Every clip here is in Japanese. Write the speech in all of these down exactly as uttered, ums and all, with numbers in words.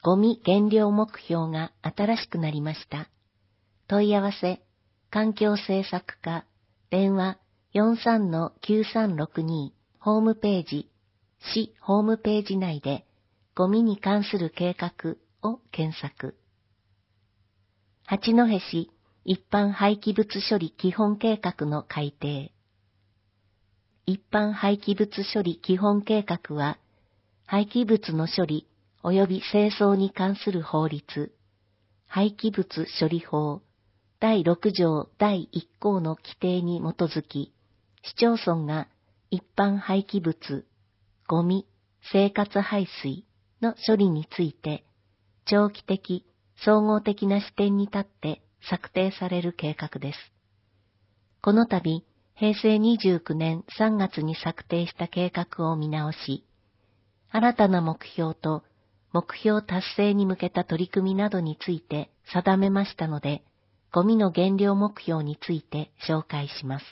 ゴミ減量目標が新しくなりました。問い合わせ、環境政策課、電話 よんさんのきゅうさんろくに、ホームページ、市ホームページ内で、ゴミに関する計画を検索。八戸市一般廃棄物処理基本計画の改定。一般廃棄物処理基本計画は、廃棄物の処理及び清掃に関する法律、廃棄物処理法だいろく条だいいっ項の規定に基づき、市町村が一般廃棄物、ゴミ、生活排水の処理について、長期的、総合的な視点に立って策定される計画です。この度、へいせいにじゅうきゅうねんさんがつに策定した計画を見直し、新たな目標と目標達成に向けた取り組みなどについて定めましたので、ゴミの減量目標について紹介します。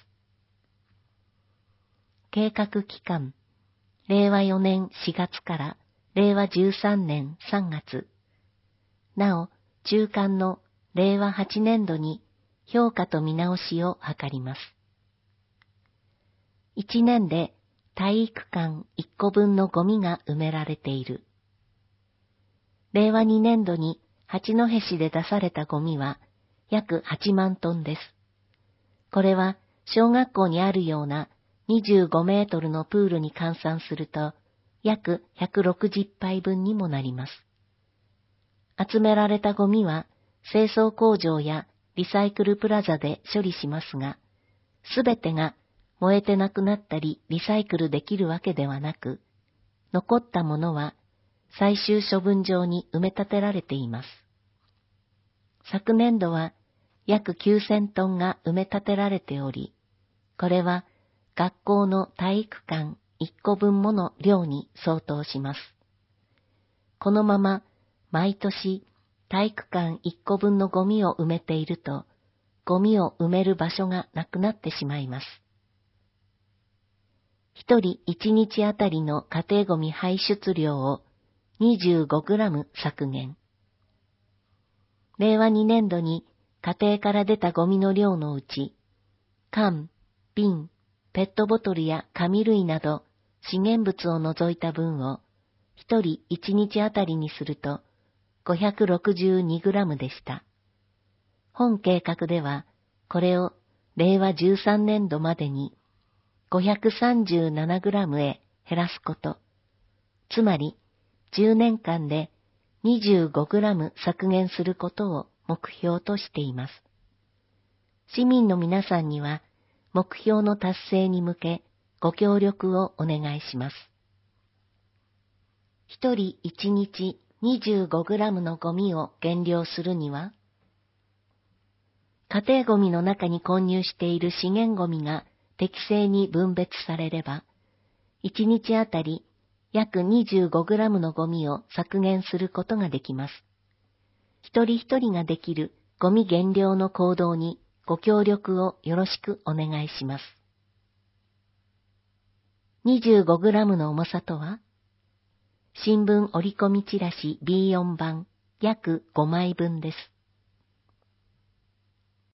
計画期間、れいわよねんしがつかられいわじゅうさんねんさんがつ。なお、中間のれいわはちねんどに評価と見直しを図ります。いちねんで体育館いっこぶんのゴミが埋められている。れいわにねんどに八戸市で出されたゴミは約はちまんトンです。これは小学校にあるようなにじゅうごメートルのプールに換算すると約ひゃくろくじゅっぱいぶんにもなります。集められたゴミは清掃工場やリサイクルプラザで処理しますが、すべてが燃えてなくなったりリサイクルできるわけではなく、残ったものは最終処分場に埋め立てられています。昨年度は約きゅうせんトンが埋め立てられており、これは学校の体育館いっこぶんもの量に相当します。このまま毎年体育館いっこぶんのゴミを埋めていると、ゴミを埋める場所がなくなってしまいます。一人一日あたりの家庭ゴミ排出量を にじゅうごグラム 削減。れいわにねんどに家庭から出たゴミの量のうち、缶、瓶、ペットボトルや紙類など資源物を除いた分を一人一日あたりにすると ごひゃくろくじゅうにグラム でした。本計画ではこれをれいわじゅうさんねんどまでに ごひゃくさんじゅうななグラム へ減らすこと、つまりじゅうねんかんで にじゅうごグラム 削減することを目標としています。市民の皆さんには目標の達成に向けご協力をお願いします。一人一日 にじゅうごグラム のゴミを減量するには、家庭ゴミの中に混入している資源ゴミが適正に分別されれば、いちにちあたり約 にじゅうごグラム のゴミを削減することができます。一人一人ができるゴミ減量の行動にご協力をよろしくお願いします。にじゅうごグラム の重さとは、新聞折り込みチラシ ビーよん 版約ごまいぶんです。